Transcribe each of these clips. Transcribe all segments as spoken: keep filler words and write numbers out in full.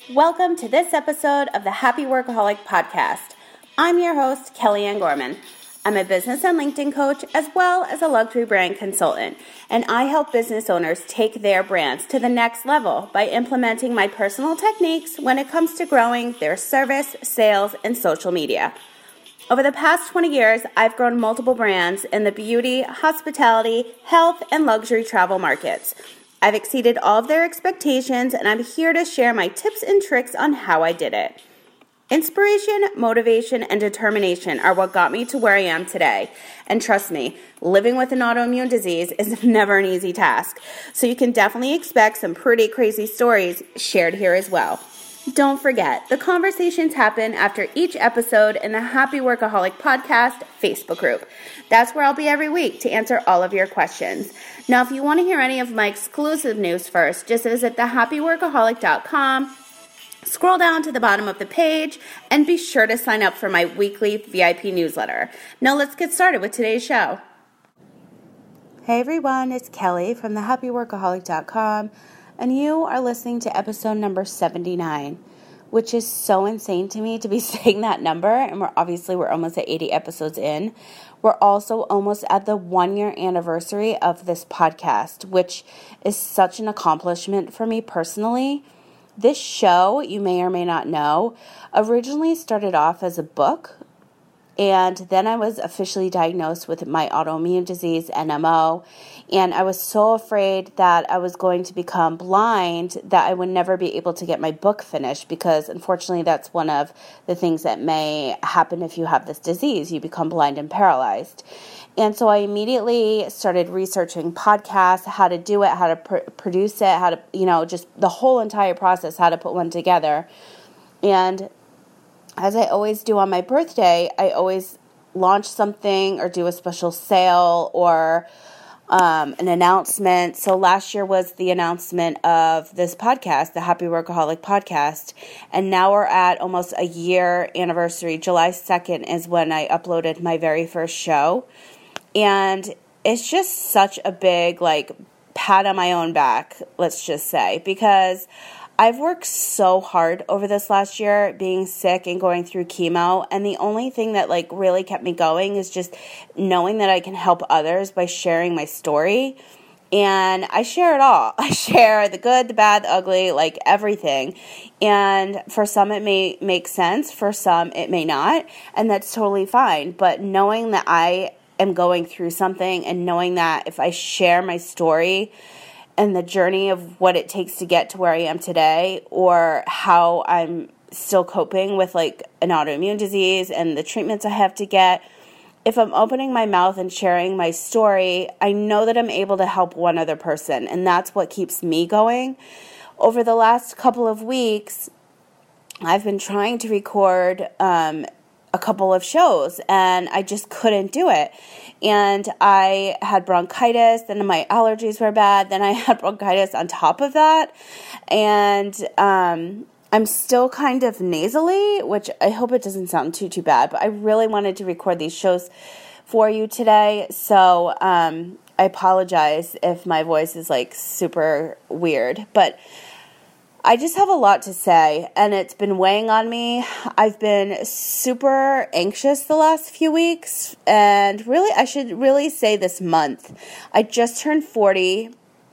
Welcome to this episode of the Happy Workaholic Podcast. I'm your host, Kellyanne Gorman. I'm a business and LinkedIn coach as well as a luxury brand consultant, and I help business owners take their brands to the next level by implementing my personal techniques when it comes to growing their service, sales, and social media. Over the past twenty years, I've grown multiple brands in the beauty, hospitality, health, and luxury travel markets. I've exceeded all of their expectations, and I'm here to share my tips and tricks on how I did it. Inspiration, motivation, and determination are what got me to where I am today. And trust me, living with an autoimmune disease is never an easy task. So you can definitely expect some pretty crazy stories shared here as well. Don't forget, the conversations happen after each episode in the Happy Workaholic Podcast Facebook group. That's where I'll be every week to answer all of your questions. Now, if you want to hear any of my exclusive news first, just visit the happy workaholic dot com, scroll down to the bottom of the page, and be sure to sign up for my weekly V I P newsletter. Now, let's get started with today's show. Hey everyone, it's Kelly from the happy workaholic dot com. And you are listening to episode number seventy-nine, which is so insane to me to be saying that number. And we're obviously, we're almost at eighty episodes in. We're also almost at the one-year anniversary of this podcast, which is such an accomplishment for me personally. This show, you may or may not know, originally started off as a book. And then I was officially diagnosed with my autoimmune disease, N M O, and I was so afraid that I was going to become blind that I would never be able to get my book finished, because unfortunately that's one of the things that may happen if you have this disease. You become blind and paralyzed. And so I immediately started researching podcasts, how to do it, how to pr- produce it, how to, you know, just the whole entire process, how to put one together. And as I always do on my birthday, I always launch something or do a special sale or um, an announcement. So last year was the announcement of this podcast, the Happy Workaholic Podcast. And now we're at almost a year anniversary. July second is when I uploaded my very first show. And it's just such a big, like, pat on my own back, let's just say, because I've worked so hard over this last year, being sick and going through chemo, and the only thing that like really kept me going is just knowing that I can help others by sharing my story. And I share it all. I share the good, the bad, the ugly, like everything. And for some it may make sense, for some it may not, and that's totally fine. But knowing that I am going through something and knowing that if I share my story and the journey of what it takes to get to where I am today, or how I'm still coping with like an autoimmune disease and the treatments I have to get, if I'm opening my mouth and sharing my story, I know that I'm able to help one other person, and that's what keeps me going. Over the last couple of weeks, I've been trying to record um, a couple of shows, and I just couldn't do it. And I had bronchitis, and my allergies were bad. Then I had bronchitis on top of that. And um, I'm still kind of nasally, which I hope it doesn't sound too, too bad. But I really wanted to record these shows for you today. So um, I apologize if my voice is like super weird. But I just have a lot to say, and it's been weighing on me. I've been super anxious the last few weeks, and really, I should really say this month. I just turned forty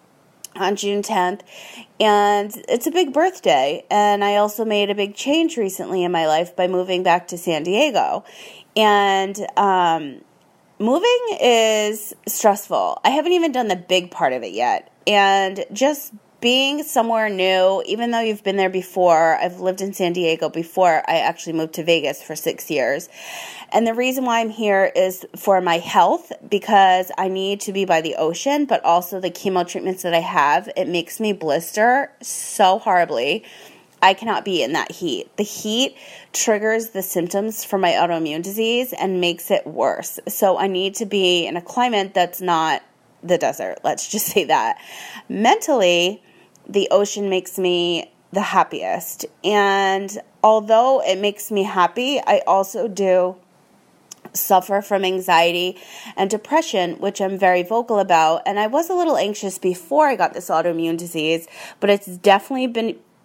on June tenth, and it's a big birthday, and I also made a big change recently in my life by moving back to San Diego, and um, moving is stressful. I haven't even done the big part of it yet, and just being somewhere new, even though you've been there before. I've lived in San Diego before I actually moved to Vegas for six years. And the reason why I'm here is for my health, because I need to be by the ocean, but also the chemo treatments that I have, it makes me blister so horribly. I cannot be in that heat. The heat triggers the symptoms for my autoimmune disease and makes it worse. So I need to be in a climate that's not the desert. Let's just say that. Mentally, the ocean makes me the happiest. And although it makes me happy, I also do suffer from anxiety and depression, which I'm very vocal about. And I was a little anxious before I got this autoimmune disease, but it's definitely been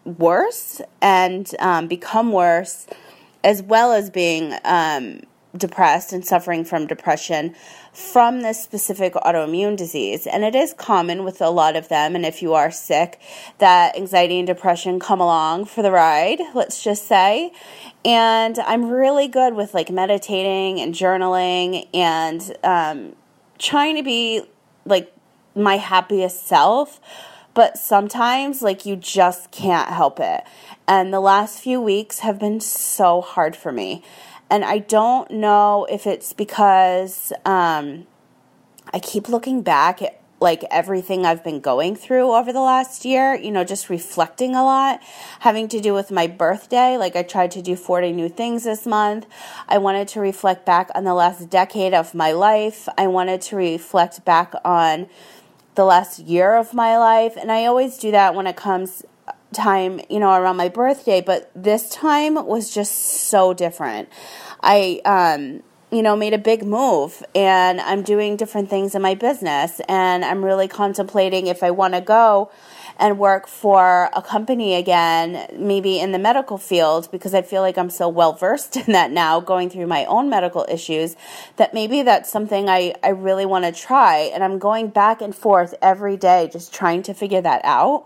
worse and um, become worse, as well as being um, depressed and suffering from depression from this specific autoimmune disease. And it is common with a lot of them. And if you are sick, that anxiety and depression come along for the ride, let's just say. And I'm really good with like meditating and journaling and um, trying to be like my happiest self. But sometimes like you just can't help it. And the last few weeks have been so hard for me. And I don't know if it's because um, I keep looking back at like everything I've been going through over the last year, you know, just reflecting a lot, having to do with my birthday. Like I tried to do forty new things this month. I wanted to reflect back on the last decade of my life. I wanted to reflect back on the last year of my life. And I always do that when it comes time, you know, around my birthday, but this time was just so different. I, um, you know, made a big move and I'm doing different things in my business and I'm really contemplating if I want to go and work for a company again, maybe in the medical field, because I feel like I'm so well versed in that now, going through my own medical issues, that maybe that's something I, I really want to try. And I'm going back and forth every day, just trying to figure that out.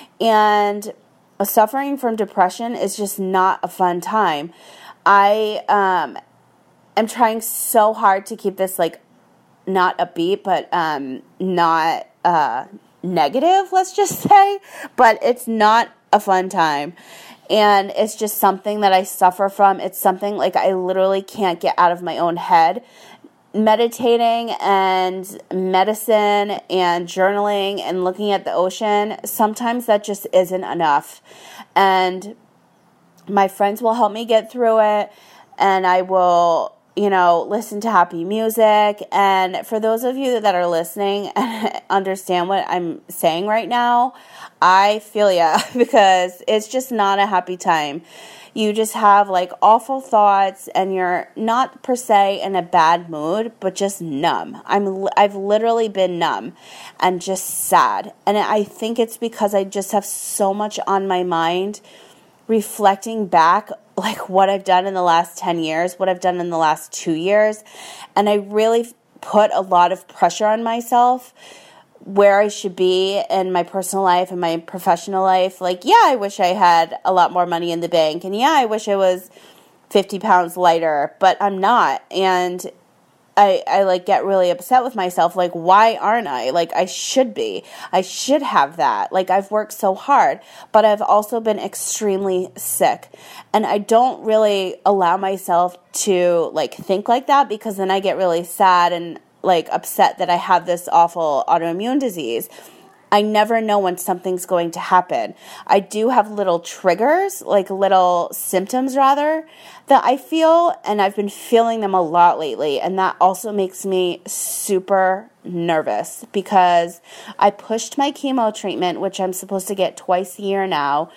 And suffering from depression is just not a fun time. I um, am trying so hard to keep this like not upbeat, but um, not uh, negative, let's just say. But it's not a fun time. And it's just something that I suffer from. It's something like I literally can't get out of my own head. Meditating and medicine and journaling and looking at the ocean, sometimes that just isn't enough. And my friends will help me get through it, and I will, you know, listen to happy music. And for those of you that are listening and understand what I'm saying right now, I feel ya, because it's just not a happy time. You just have like awful thoughts and you're not per se in a bad mood, but just numb. I'm, I've literally been numb and just sad. And I think it's because I just have so much on my mind, reflecting back like what I've done in the last ten years, what I've done in the last two years. And I really put a lot of pressure on myself where I should be in my personal life and my professional life. Like, yeah, I wish I had a lot more money in the bank. And yeah, I wish I was fifty pounds lighter, but I'm not. And I, I like get really upset with myself. Like, why aren't I? Like, I should be. I should have that. Like, I've worked so hard, but I've also been extremely sick. And I don't really allow myself to like think like that, because then I get really sad and like upset that I have this awful autoimmune disease. I never know when something's going to happen. I do have little triggers, like little symptoms rather, that I feel, and I've been feeling them a lot lately. And that also makes me super nervous, because I pushed my chemo treatment, which I'm supposed to get twice a year now.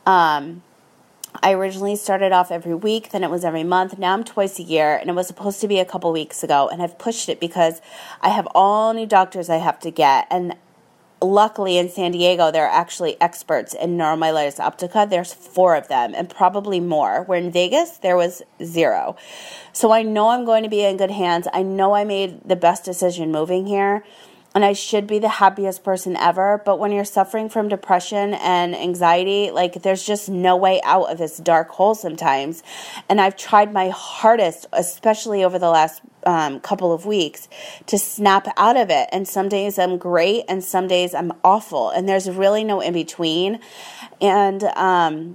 Um, I originally started off every week, then it was every month. Now I'm twice a year, and it was supposed to be a couple weeks ago, and I've pushed it because I have all new doctors I have to get. And luckily in San Diego, they're actually experts in neuromyelitis optica. There's four of them, and probably more. Where in Vegas, there was zero. So I know I'm going to be in good hands. I know I made the best decision moving here, and I should be the happiest person ever. But when you're suffering from depression and anxiety, like there's just no way out of this dark hole sometimes. And I've tried my hardest, especially over the last um, couple of weeks, to snap out of it. And some days I'm great and some days I'm awful. And there's really no in between. And um,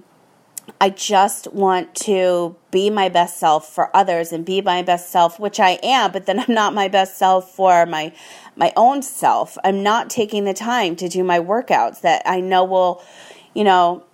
I just want to be my best self for others and be my best self, which I am, but then I'm not my best self for my my own self. I'm not taking the time to do my workouts that I know will, you know,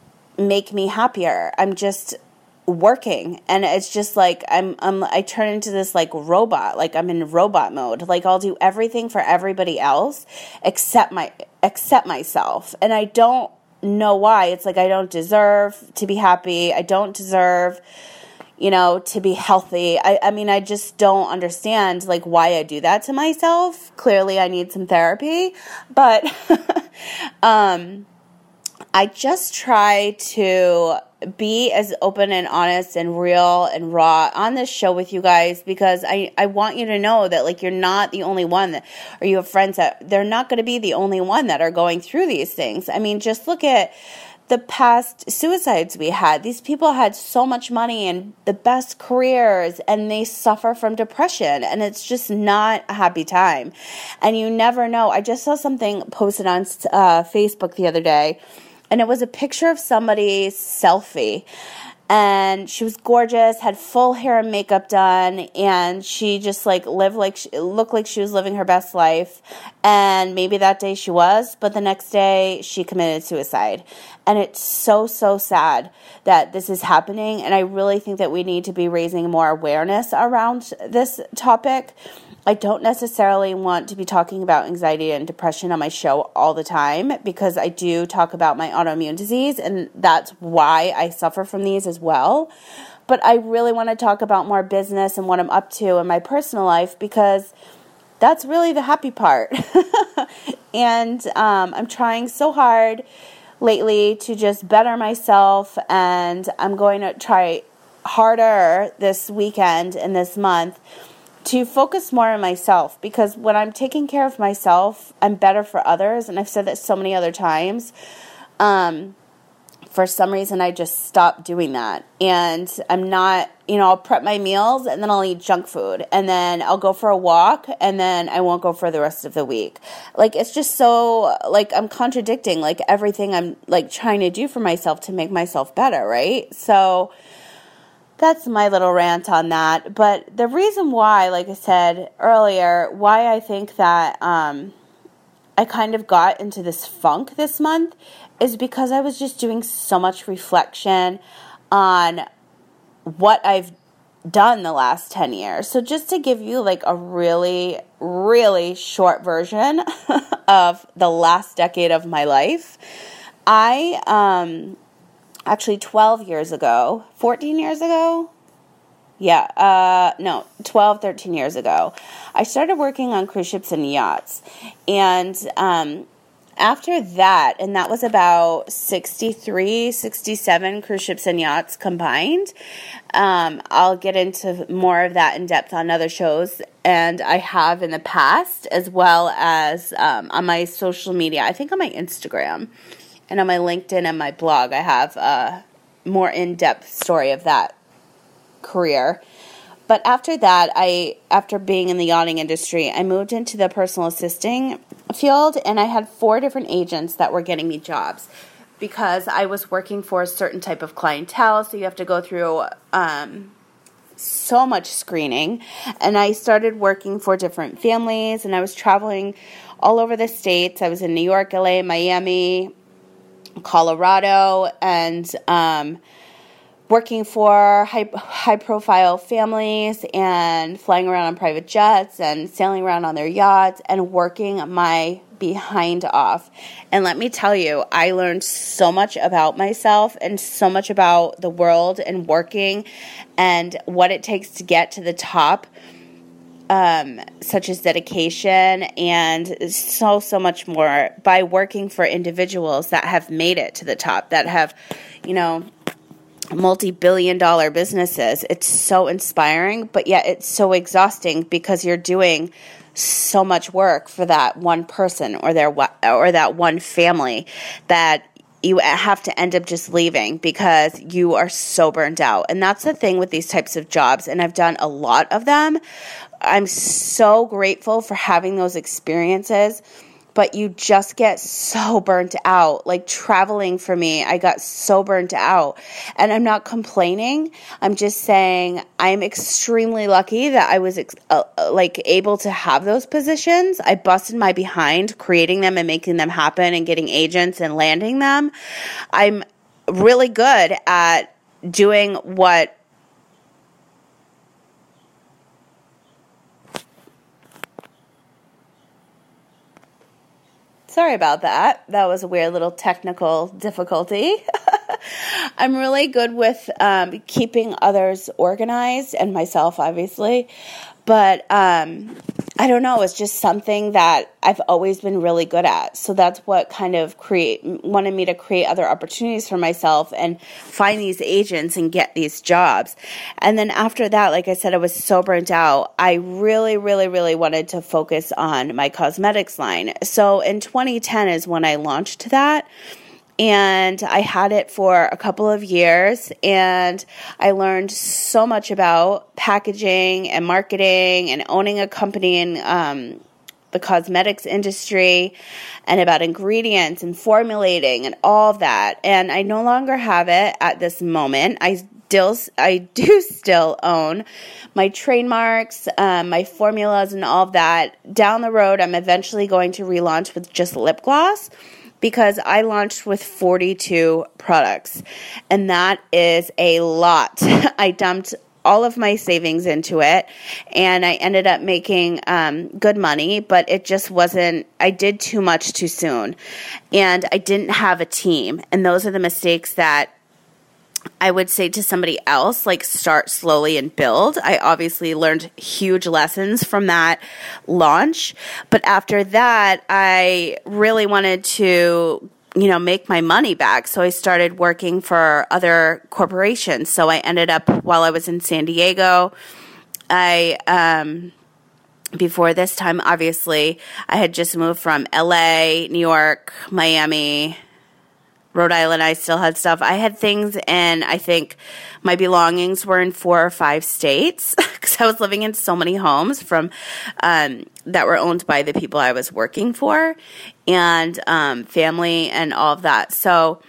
make me happier. I'm just working, and it's just like I'm, I'm I turn into this like robot, like I'm in robot mode. Like I'll do everything for everybody else except my except myself. And I don't know why. It's like I don't deserve to be happy. I don't deserve, you know, to be healthy. I, I mean, I just don't understand like why I do that to myself. Clearly I need some therapy, but um I just try to be as open and honest and real and raw on this show with you guys, because I, I want you to know that, like, you're not the only one that, or you have friends that they're not going to be the only one that are going through these things. I mean, just look at the past suicides we had. These people had so much money and the best careers, and they suffer from depression, and it's just not a happy time. And you never know. I just saw something posted on uh, Facebook the other day, and it was a picture of somebody's selfie. And she was gorgeous, had full hair and makeup done, and she just like lived like she, looked like she was living her best life. And maybe that day she was, but the next day she committed suicide. And it's so, so sad that this is happening. And I really think that we need to be raising more awareness around this topic. I don't necessarily want to be talking about anxiety and depression on my show all the time, because I do talk about my autoimmune disease, and that's why I suffer from these as well. But I really want to talk about more business and what I'm up to in my personal life, because that's really the happy part. And um, I'm trying so hard lately to just better myself, and I'm going to try harder this weekend and this month to focus more on myself, because when I'm taking care of myself, I'm better for others. And I've said that so many other times. Um, for some reason, I just stopped doing that. And I'm not, you know, I'll prep my meals and then I'll eat junk food. And then I'll go for a walk and then I won't go for the rest of the week. Like, it's just so, like, I'm contradicting, like, everything I'm, like, trying to do for myself to make myself better, right? So that's my little rant on that. But the reason why, like I said earlier, why I think that um, I kind of got into this funk this month is because I was just doing so much reflection on what I've done the last ten years. So just to give you like a really, really short version of the last decade of my life, I... um. Actually, twelve years ago, fourteen years ago, yeah, uh, no, twelve, thirteen years ago, I started working on cruise ships and yachts. And um, after that, and that was about sixty-three, sixty-seven cruise ships and yachts combined. Um, I'll get into more of that in depth on other shows, and I have in the past, as well as um, on my social media, I think on my Instagram. And on my LinkedIn and my blog, I have a more in-depth story of that career. But after that, I, after being in the yachting industry, I moved into the personal assisting field, and I had four different agents that were getting me jobs because I was working for a certain type of clientele. So you have to go through um, so much screening. And I started working for different families, and I was traveling all over the states. I was in New York, L A, Miami, Colorado, and um, working for high, high-profile families and flying around on private jets and sailing around on their yachts and working my behind off. And let me tell you, I learned so much about myself and so much about the world and working and what it takes to get to the top. Um, such as dedication and so, so much more by working for individuals that have made it to the top, that have, you know, multi-billion dollar businesses. It's so inspiring, but yet it's so exhausting because you're doing so much work for that one person or their or that one family that you have to end up just leaving because you are so burnt out. And that's the thing with these types of jobs, and I've done a lot of them. I'm so grateful for having those experiences, but you just get so burnt out. Like traveling for me, I got so burnt out. And I'm not complaining. I'm just saying I'm extremely lucky that I was ex- uh, like able to have those positions. I busted my behind creating them and making them happen and getting agents and landing them. I'm really good at doing what Sorry about that. That was a weird little technical difficulty. I'm really good with um, keeping others organized, and myself, obviously. But um, I don't know, it's just something that I've always been really good at. So that's what kind of create wanted me to create other opportunities for myself and find these agents and get these jobs. And then after that, like I said, I was so burnt out. I really, really, really wanted to focus on my cosmetics line. So in twenty ten is when I launched that. And I had it for a couple of years, and I learned so much about packaging and marketing and owning a company in um, the cosmetics industry and about ingredients and formulating and all of that. And I no longer have it at this moment. I still, I do still own my trademarks, um, my formulas and all of that. Down the road, I'm eventually going to relaunch with just lip gloss, because I launched with forty-two products, and that is a lot. I dumped all of my savings into it, and I ended up making um, good money, but it just wasn't, I did too much too soon, and I didn't have a team, and those are the mistakes that I would say to somebody else, like, start slowly and build. I obviously learned huge lessons from that launch. But after that, I really wanted to, you know, make my money back. So I started working for other corporations. So I ended up, while I was in San Diego, I, um, before this time, obviously, I had just moved from L A, New York, Miami, Rhode Island. I still had stuff. I had things in, I think my belongings were in four or five states because I was living in so many homes from um, that were owned by the people I was working for, and um, family and all of that. So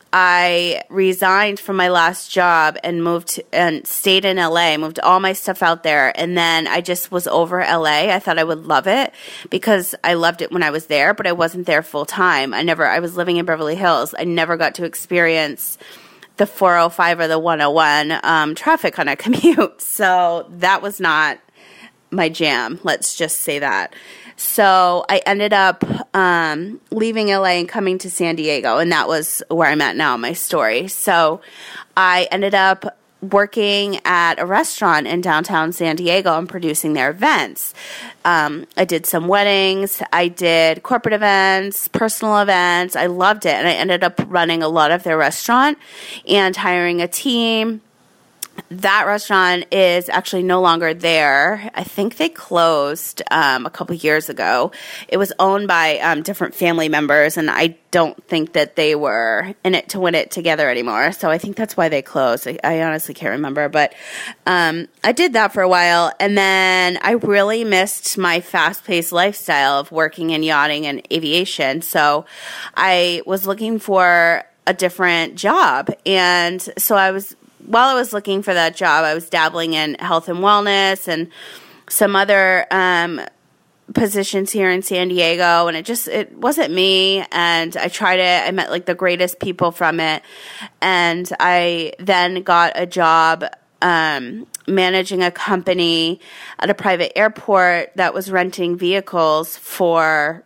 I resigned from my last job and moved to, and stayed in L A, moved all my stuff out there. And then I just was over L A. I thought I would love it because I loved it when I was there, but I wasn't there full time. I never, I was living in Beverly Hills. I never got to experience the four oh five or the one oh one um, traffic on a commute. So that was not my jam. Let's just say that. So I ended up um, leaving L A and coming to San Diego, and that was where I'm at now, my story. So I ended up working at a restaurant in downtown San Diego and producing their events. Um, I did some weddings. I did corporate events, personal events. I loved it, and I ended up running a lot of their restaurant and hiring a team. That restaurant is actually no longer there. I think they closed um, a couple years ago. It was owned by um, different family members, and I don't think that they were in it to win it together anymore. So I think that's why they closed. I, I honestly can't remember. But um, I did that for a while, and then I really missed my fast-paced lifestyle of working in yachting and aviation. So I was looking for a different job, and so I was While I was looking for that job, I was dabbling in health and wellness and some other um, positions here in San Diego, and it just, it wasn't me, and I tried it. I met, like, the greatest people from it, and I then got a job um, managing a company at a private airport that was renting vehicles for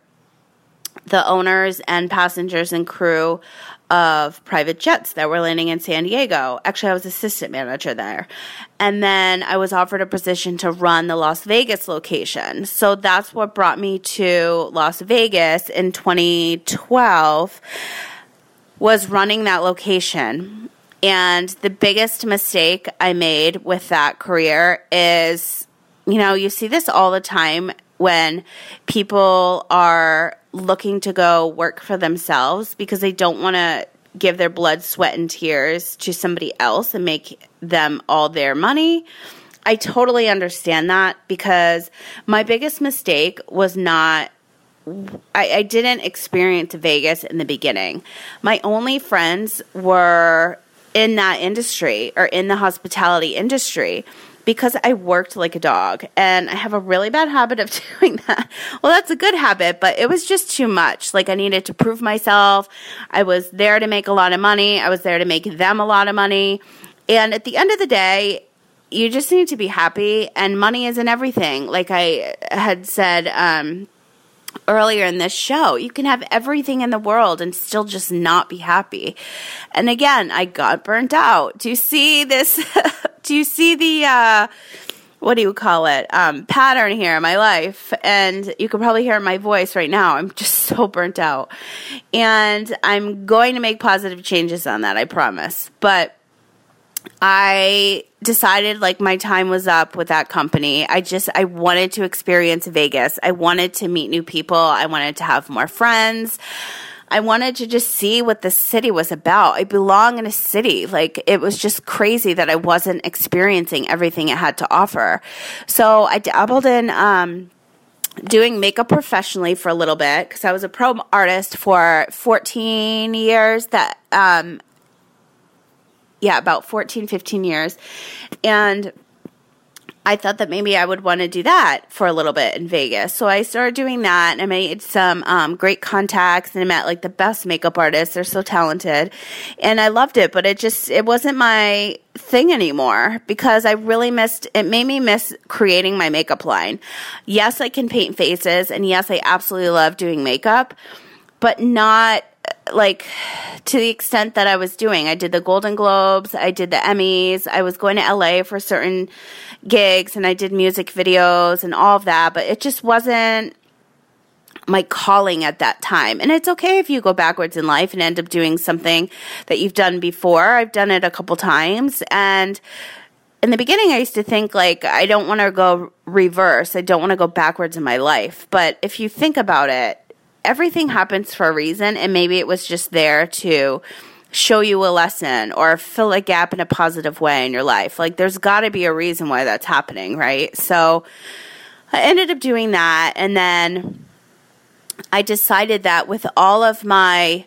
the owners and passengers and crew of private jets that were landing in San Diego. Actually, I was assistant manager there. And then I was offered a position to run the Las Vegas location. So that's what brought me to Las Vegas in twenty twelve, was running that location. And the biggest mistake I made with that career is, you know, you see this all the time when people are looking to go work for themselves because they don't want to give their blood, sweat, and tears to somebody else and make them all their money. I totally understand that, because my biggest mistake was not, I, I didn't experience Vegas in the beginning. My only friends were in that industry or in the hospitality industry, because I worked like a dog, and I have a really bad habit of doing that. Well, that's a good habit, but it was just too much. Like, I needed to prove myself. I was there to make a lot of money. I was there to make them a lot of money. And at the end of the day, you just need to be happy, and money isn't everything. Like I had said um, earlier in this show, you can have everything in the world and still just not be happy. And again, I got burnt out. Do you see this? Do you see the, uh, what do you call it, um, pattern here in my life. And you can probably hear my voice right now. I'm just so burnt out. And I'm going to make positive changes on that, I promise. But I decided like my time was up with that company. I just, I wanted to experience Vegas. I wanted to meet new people. I wanted to have more friends. I wanted to just see what the city was about. I belong in a city. Like, it was just crazy that I wasn't experiencing everything it had to offer. So I dabbled in um, doing makeup professionally for a little bit because I was a pro artist for fourteen years. That, um, yeah, about fourteen, fifteen years. And I thought that maybe I would want to do that for a little bit in Vegas. So I started doing that, and I made some um, great contacts, and I met like the best makeup artists. They're so talented, and I loved it, but it just, it wasn't my thing anymore because I really missed, it made me miss creating my makeup line. Yes, I can paint faces, and yes, I absolutely love doing makeup, but not like to the extent that I was doing. I did the Golden Globes, I did the Emmys, I was going to L A for certain gigs, and I did music videos and all of that, but it just wasn't my calling at that time. And it's okay if you go backwards in life and end up doing something that you've done before. I've done it a couple times, and in the beginning I used to think like, I don't want to go reverse. I don't want to go backwards in my life. But if you think about it, everything happens for a reason, and maybe it was just there to show you a lesson or fill a gap in a positive way in your life. Like, there's got to be a reason why that's happening, right? So I ended up doing that, and then I decided that with all of my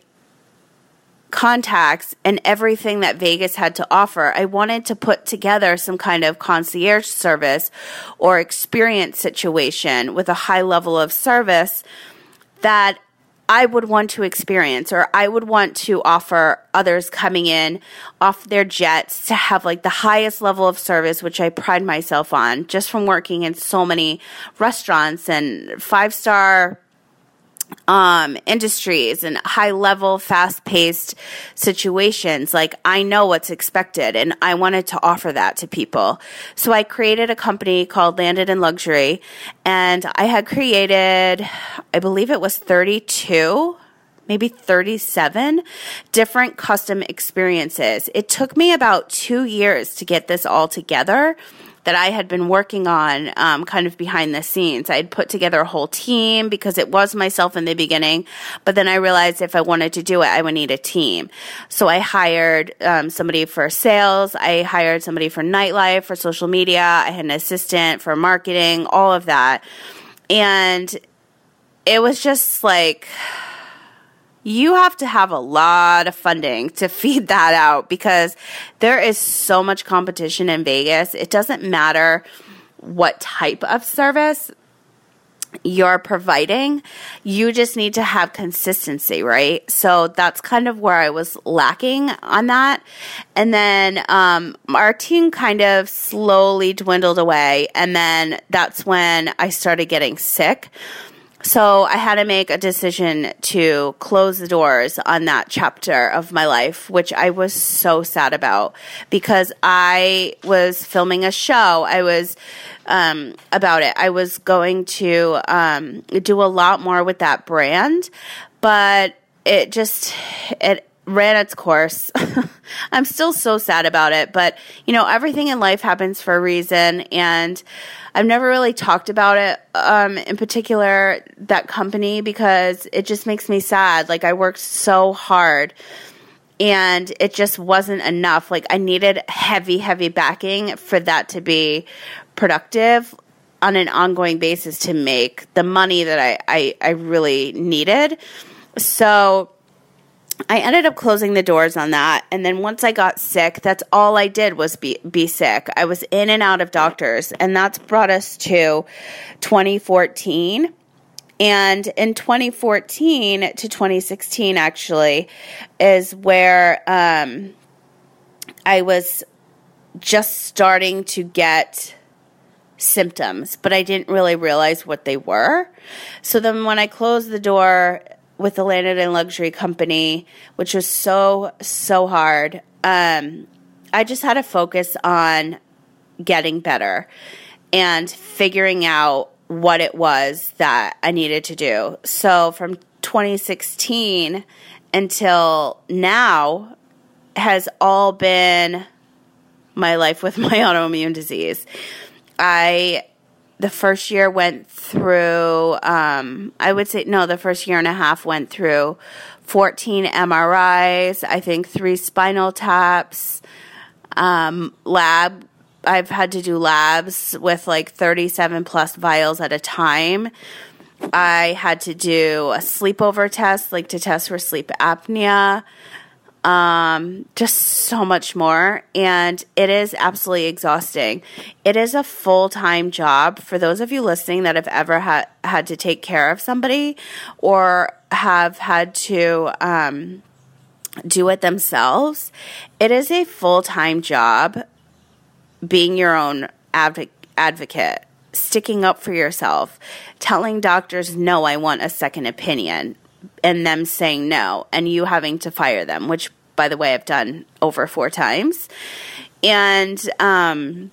contacts and everything that Vegas had to offer, I wanted to put together some kind of concierge service or experience situation with a high level of service that I would want to experience, or I would want to offer others coming in off their jets to have like the highest level of service, which I pride myself on just from working in so many restaurants and five-star um, industries and high-level, fast-paced situations. Like, I know what's expected, and I wanted to offer that to people. So I created a company called Landed in Luxury, and I had created, I believe it was thirty-two, maybe thirty-seven different custom experiences. It took me about two years to get this all together that I had been working on um, kind of behind the scenes. I had put together a whole team because it was myself in the beginning, but then I realized if I wanted to do it, I would need a team. So I hired um, somebody for sales. I hired somebody for nightlife, for social media. I had an assistant for marketing, all of that. And it was just like, you have to have a lot of funding to feed that out because there is so much competition in Vegas. It doesn't matter what type of service you're providing. You just need to have consistency, right? So that's kind of where I was lacking on that. And then um, our team kind of slowly dwindled away. And then that's when I started getting sick. So I had to make a decision to close the doors on that chapter of my life, which I was so sad about because I was filming a show. I was um, about it. I was going to um, do a lot more with that brand, but it just, it ran its course. I'm still so sad about it, but you know, everything in life happens for a reason, and I've never really talked about it, um, in particular, that company, because it just makes me sad. Like, I worked so hard, and it just wasn't enough. Like, I needed heavy, heavy backing for that to be productive on an ongoing basis to make the money that I, I, I really needed. So I ended up closing the doors on that, and then once I got sick, that's all I did was be be sick. I was in and out of doctors, and that's brought us to twenty fourteen. And in twenty fourteen to twenty sixteen, actually, is where um, I was just starting to get symptoms, but I didn't really realize what they were. So then when I closed the door with the Landed in Luxury company, which was so, so hard, um, I just had to focus on getting better. and figuring out what it was that I needed to do. So from twenty sixteen until now has all been my life with my autoimmune disease. I, the first year went through, um, I would say, no, the first year and a half went through fourteen M R Is, I think three spinal taps, um, lab I've had to do labs with like thirty-seven plus vials at a time. I had to do a sleepover test, like to test for sleep apnea, um, just so much more. And it is absolutely exhausting. It is a full-time job. For those of you listening that have ever had, had to take care of somebody or have had to um, do it themselves, it is a full-time job. Being your own adv- advocate, sticking up for yourself, telling doctors, no, I want a second opinion, and them saying no, and you having to fire them, which, by the way, I've done over four times. And um,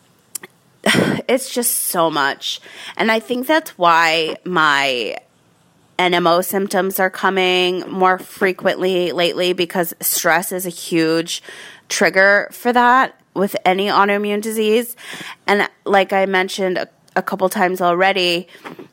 it's just so much. And I think that's why my N M O symptoms are coming more frequently lately, because stress is a huge trigger for that with any autoimmune disease. And like I mentioned a, a couple times already,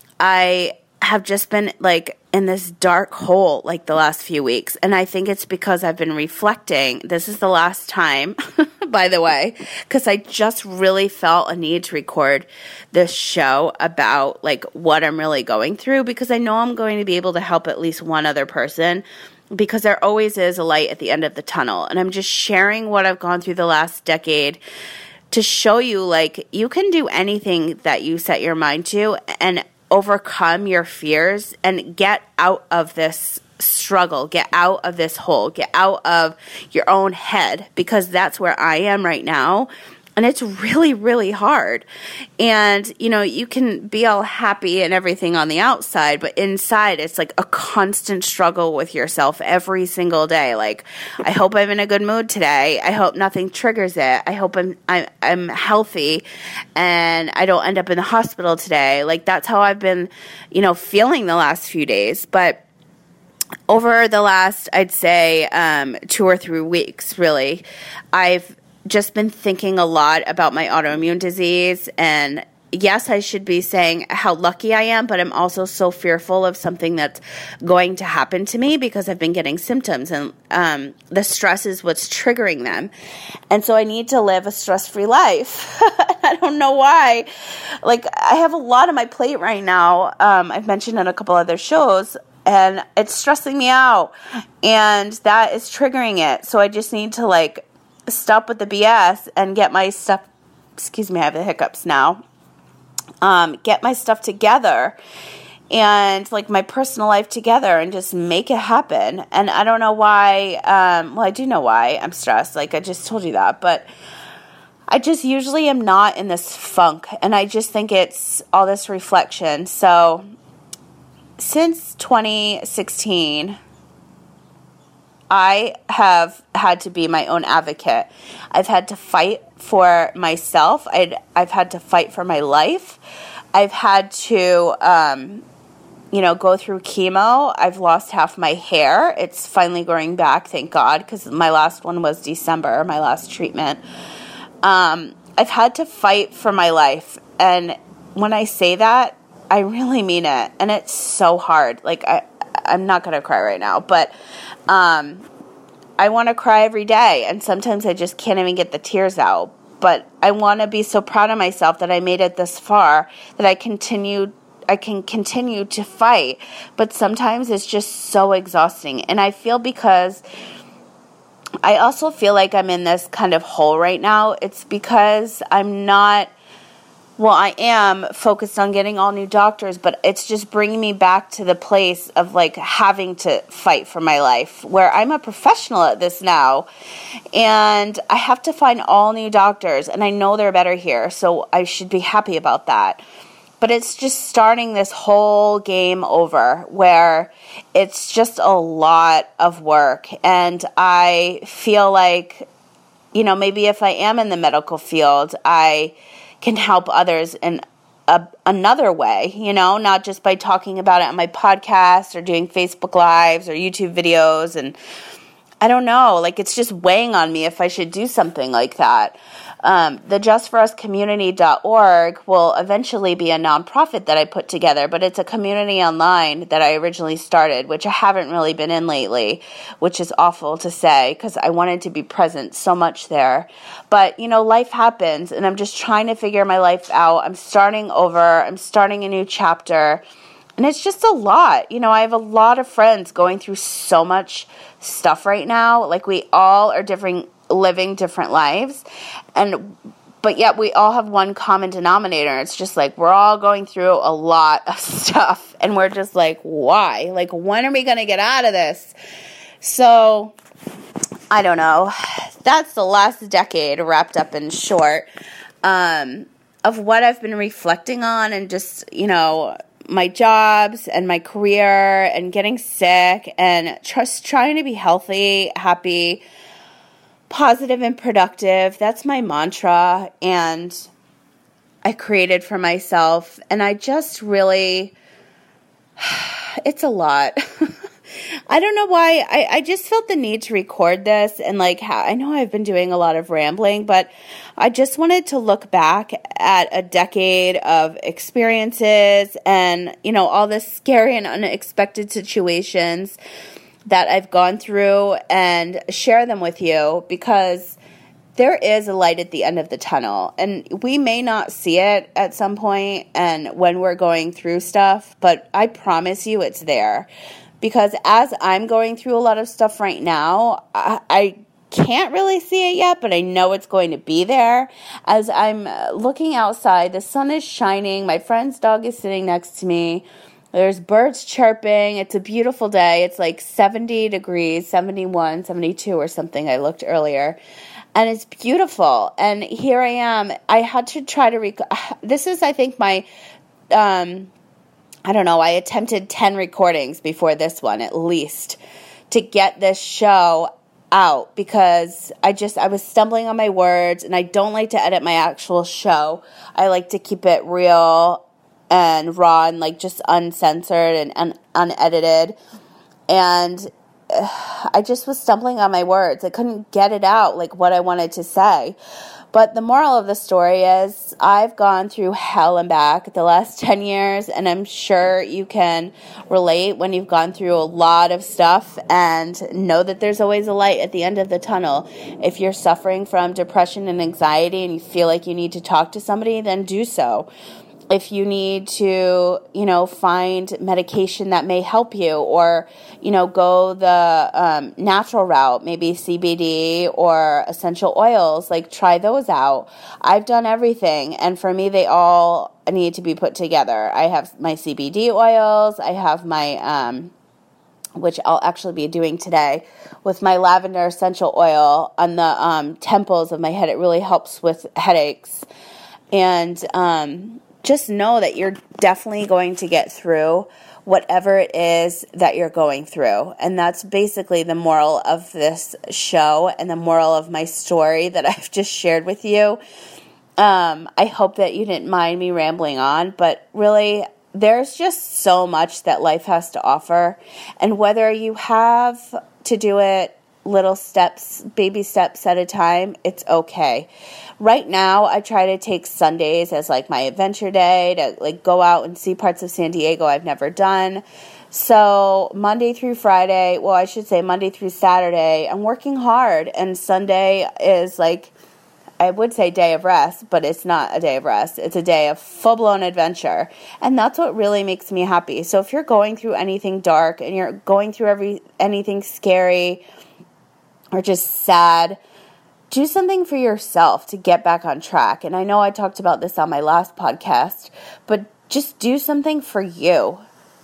I have just been like in this dark hole like the last few weeks. And I think it's because I've been reflecting. This is the last time, by the way, because I just really felt a need to record this show about like what I'm really going through, because I know I'm going to be able to help at least one other person, because there always is a light at the end of the tunnel. And I'm just sharing what I've gone through the last decade to show you, like, you can do anything that you set your mind to and overcome your fears and get out of this struggle, get out of this hole, get out of your own head, because that's where I am right now. And it's really, really hard. And, you know, you can be all happy and everything on the outside, but inside it's like a constant struggle with yourself every single day. Like, I hope I'm in a good mood today. I hope nothing triggers it. I hope I'm, I'm, I'm healthy and I don't end up in the hospital today. Like, that's how I've been, you know, feeling the last few days. But over the last, I'd say, um, two or three weeks, really, I've just been thinking a lot about my autoimmune disease. And yes, I should be saying how lucky I am, but I'm also so fearful of something that's going to happen to me, because I've been getting symptoms, and um, the stress is what's triggering them. And so I need to live a stress-free life. I don't know why. Like, I have a lot on my plate right now. Um, I've mentioned in a couple other shows, and it's stressing me out, and that is triggering it. So I just need to, like, stop with the B S and get my stuff, excuse me, I have the hiccups now, um, get my stuff together and like my personal life together and just make it happen. And I don't know why, um, well, I do know why I'm stressed. Like I just told you that, but I just usually am not in this funk, and I just think it's all this reflection. So since twenty sixteen, I have had to be my own advocate. I've had to fight for myself. I'd, I've had to fight for my life. I've had to, um, you know, go through chemo. I've lost half my hair. It's finally growing back, thank God, because my last one was December, my last treatment. Um, I've had to fight for my life. And when I say that, I really mean it. And it's so hard. Like, I, I'm not going to cry right now, but Um, I want to cry every day, and sometimes I just can't even get the tears out. But I want to be so proud of myself that I made it this far, that I continue, I can continue to fight. But sometimes it's just so exhausting, and I feel because I also feel like I'm in this kind of hole right now. It's because I'm not. Well, I am focused on getting all new doctors, but it's just bringing me back to the place of like having to fight for my life, where I'm a professional at this now, and I have to find all new doctors, and I know they're better here, so I should be happy about that. But it's just starting this whole game over, where it's just a lot of work, and I feel like, you know, maybe if I am in the medical field, I can help others in a, another way, you know, not just by talking about it on my podcast or doing Facebook Lives or YouTube videos. And I don't know, like it's just weighing on me if I should do something like that. Um, the just for us community dot org will eventually be a nonprofit that I put together, but it's a community online that I originally started, which I haven't really been in lately, which is awful to say because I wanted to be present so much there. But, you know, life happens and I'm just trying to figure my life out. I'm starting over. I'm starting a new chapter. And it's just a lot. You know, I have a lot of friends going through so much stuff right now. Like we all are different, living different lives. And but yet we all have one common denominator. It's just like we're all going through a lot of stuff. And we're just like, why? Like, when are we going to get out of this? So, I don't know. That's the last decade wrapped up in short um, of what I've been reflecting on and just, you know, my jobs and my career and getting sick and just trying to be healthy, happy, positive, and productive. That's my mantra, and I created for myself, and I just really, it's a lot. I don't know why. I, I just felt the need to record this, and like, I know I've been doing a lot of rambling, but I just wanted to look back at a decade of experiences and, you know, all the scary and unexpected situations that I've gone through and share them with you, because there is a light at the end of the tunnel, and we may not see it at some point and when we're going through stuff, but I promise you it's there. Because as I'm going through a lot of stuff right now, I, I can't really see it yet, but I know it's going to be there. As I'm looking outside, the sun is shining. My friend's dog is sitting next to me. There's birds chirping. It's a beautiful day. It's like seventy degrees, seventy-one, seventy-two or something. I looked earlier. And it's beautiful. And here I am. I had to try to rec- this is, I think, my... Um, I don't know, I attempted ten recordings before this one, at least, to get this show out, because I just, I was stumbling on my words, and I don't like to edit my actual show. I like to keep it real and raw and, like, just uncensored and un- unedited, and uh, I just was stumbling on my words. I couldn't get it out, like, what I wanted to say. But the moral of the story is I've gone through hell and back the last ten years, and I'm sure you can relate when you've gone through a lot of stuff and know that there's always a light at the end of the tunnel. If you're suffering from depression and anxiety and you feel like you need to talk to somebody, then do so. If you need to, you know, find medication that may help you, or, you know, go the um, natural route, maybe C B D or essential oils, like try those out. I've done everything, and for me, they all need to be put together. I have my C B D oils, I have my, um, which I'll actually be doing today, with my lavender essential oil on the um, temples of my head. It really helps with headaches. And, um, just know that you're definitely going to get through whatever it is that you're going through. And that's basically the moral of this show and the moral of my story that I've just shared with you. Um, I hope that you didn't mind me rambling on, but really, there's just so much that life has to offer. And whether you have to do it little steps, baby steps at a time, it's okay. Right now, I try to take Sundays as like my adventure day to like go out and see parts of San Diego I've never done. So Monday through Friday, well, I should say Monday through Saturday, I'm working hard, and Sunday is like, I would say day of rest, but it's not a day of rest. It's a day of full-blown adventure, and that's what really makes me happy. So if you're going through anything dark and you're going through every anything scary or just sad, do something for yourself to get back on track. And I know I talked about this on my last podcast, but just do something for you,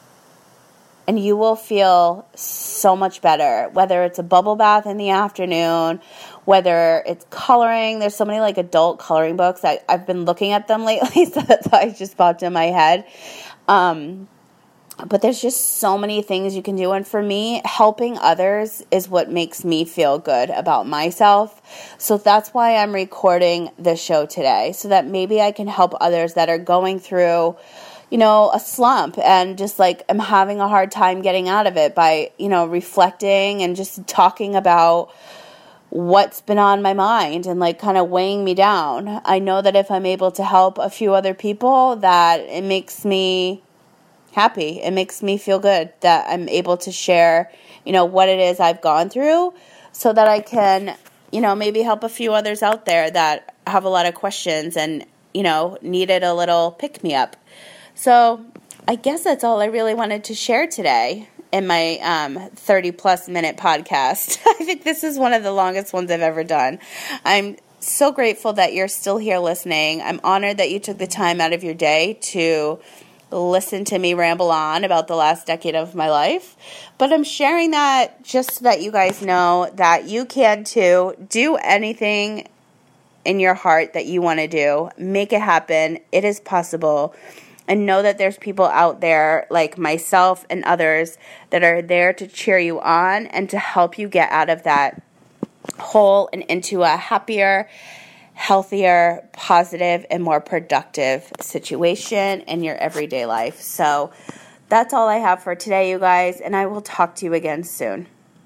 and you will feel so much better. Whether it's a bubble bath in the afternoon, whether it's coloring. There's so many like adult coloring books. I, I've been looking at them lately, so that's why it just popped in my head. Um, But there's just so many things you can do. And for me, helping others is what makes me feel good about myself. So that's why I'm recording this show today, so that maybe I can help others that are going through, you know, a slump and just like I'm having a hard time getting out of it by, you know, reflecting and just talking about what's been on my mind and like kind of weighing me down. I know that if I'm able to help a few other people, that it makes me happy. It makes me feel good that I'm able to share, you know, what it is I've gone through, so that I can, you know, maybe help a few others out there that have a lot of questions and, you know, needed a little pick-me-up. So I guess that's all I really wanted to share today in my um, thirty-plus minute podcast. I think this is one of the longest ones I've ever done. I'm so grateful that you're still here listening. I'm honored that you took the time out of your day to listen to me ramble on about the last decade of my life. But I'm sharing that just so that you guys know that you can too. Do anything in your heart that you want to do. Make it happen. It is possible. And know that there's people out there like myself and others that are there to cheer you on and to help you get out of that hole and into a happier, healthier, positive, and more productive situation in your everyday life. So that's all I have for today, you guys, and I will talk to you again soon.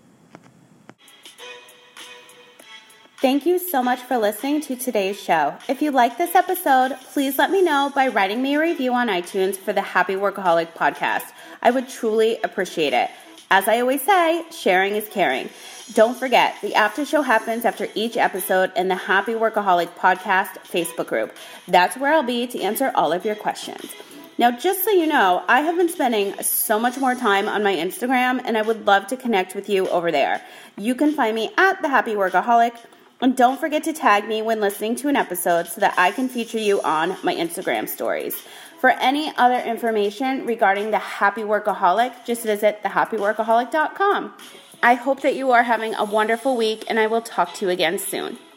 Thank you so much for listening to today's show. If you like this episode, please let me know by writing me a review on iTunes for the Happy Workaholic podcast. I would truly appreciate it. As I always say, sharing is caring. Don't forget, the after show happens after each episode in the Happy Workaholic Podcast Facebook group. That's where I'll be to answer all of your questions. Now, just so you know, I have been spending so much more time on my Instagram, and I would love to connect with you over there. You can find me at the Happy Workaholic, and don't forget to tag me when listening to an episode so that I can feature you on my Instagram stories. For any other information regarding the Happy Workaholic, just visit the happy workaholic dot com. I hope that you are having a wonderful week, and I will talk to you again soon.